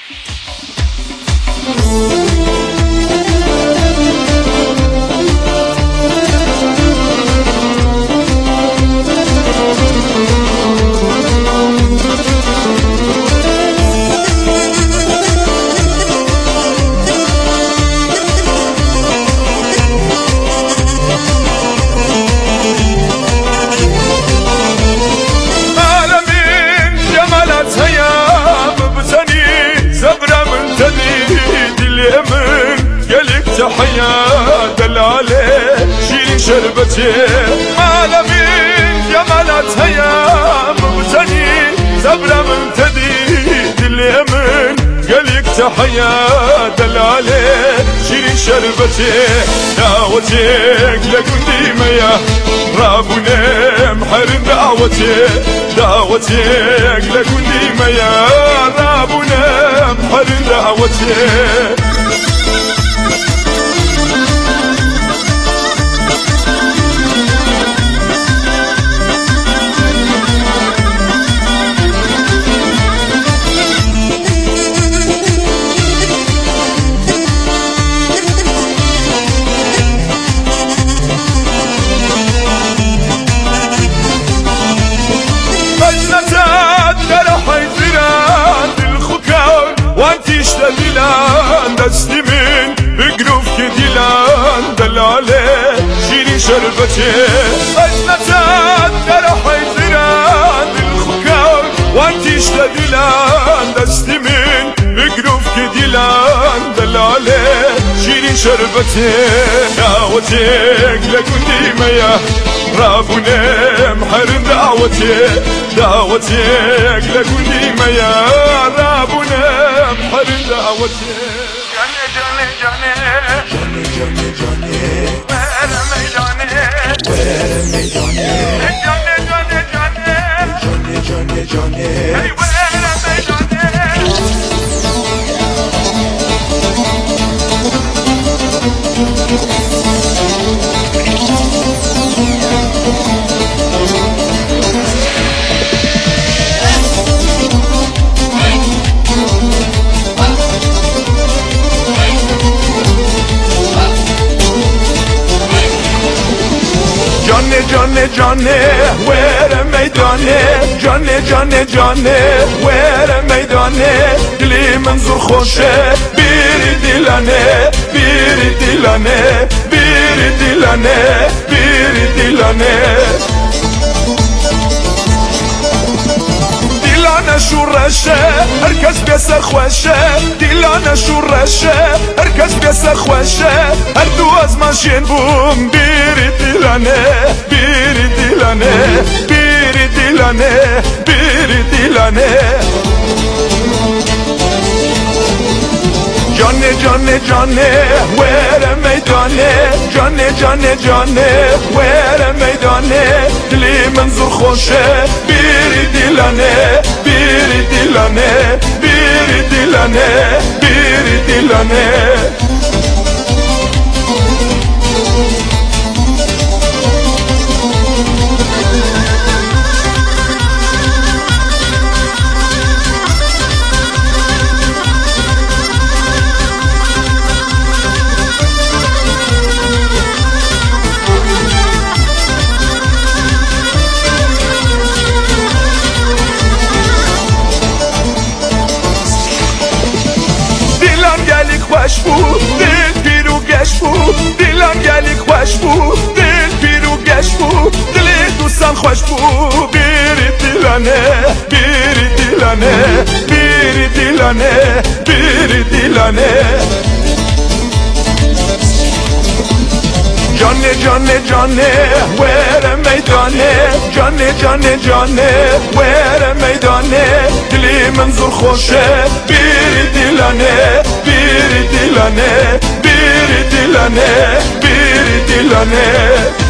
تحيا دلالة شيرين شربتي مالا من جمالتها يا مبتني زبرة من تديد اليمن قليك تحيا دلالة شيرين شربتي دعوتك لقديمة يا رابنا محرم دعوتك لقديمة يا رابنا محرم دعوتك دلان دستی من بقروف که دیلان دلاله شیرین شربتی اجنتت در حیزران بالخکار وانتیش دیلان دستی من بقروف که دیلان دلاله شیرین شربتی دعوتك لقديمة يا رابنا محرم دعوتك لقديمة يا رابنا محرم دعوتك جانه ویر میدانه جانه ویر میدانه دلی منظور خوشه بیری دیلانه دیلانه شورشه هرکس بیسر خوشه دیلانه شورشه هرکس بیسر خوشه هر دو از ماشین بوم بیری دیلانه جانه ویر میدانه جانه ویر میدانه دلی منظور خوشه بیری دیلانه خوش بود دل پیرو گشت بود دیلم گلی خوش بود دل پیرو گشت بود دل دوستان خوش بود بیری دیلانه جانه ویر میدانه جانه ویر میدانه دلی منظور خوشه بیری دیلانه